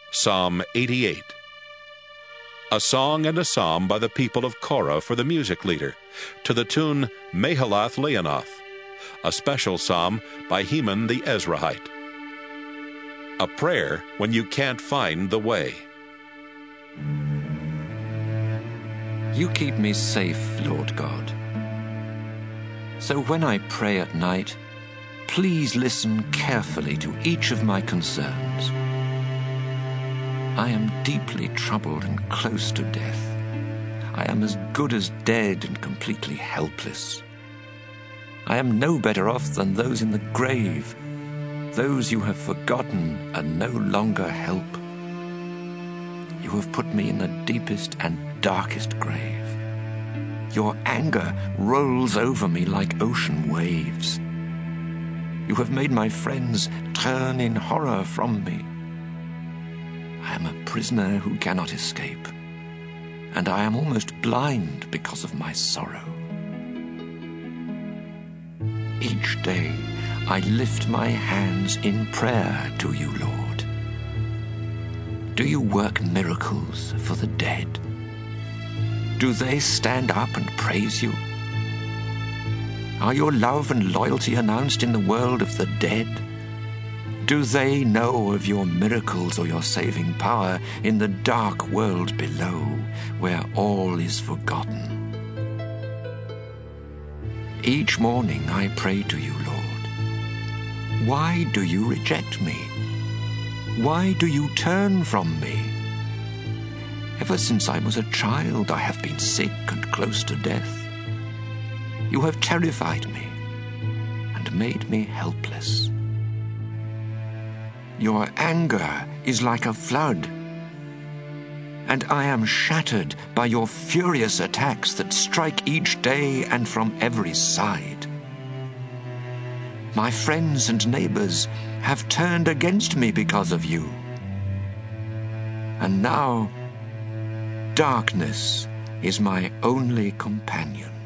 Psalm 88. A song and a psalm by the people of Korah for the music leader, to the tune Mahalath Leanoth, a special psalm by Heman the Ezrahite. A prayer when you can't find the way. You keep me safe, Lord God. So when I pray at night, please listen carefully to each of my concerns. I am deeply troubled and close to death. I am as good as dead and completely helpless. I am no better off than those in the grave, those you have forgotten and no longer help. You have put me in the deepest and darkest grave. Your anger rolls over me like ocean waves. You have made my friends turn in horror from me. I am a prisoner who cannot escape, and I am almost blind because of my sorrow. Each day I lift my hands in prayer to you, Lord. Do you work miracles for the dead? Do they stand up and praise you? Are your love and loyalty announced in the world of the dead? Do they know of your miracles or your saving power in the dark world below, where all is forgotten? Each morning I pray to you, Lord. Why do you reject me? Why do you turn from me? Ever since I was a child, I have been sick and close to death. You have terrified me and made me helpless. Your anger is like a flood, and I am shattered by your furious attacks that strike each day and from every side. My friends and neighbors have turned against me because of you. And now, darkness is my only companion.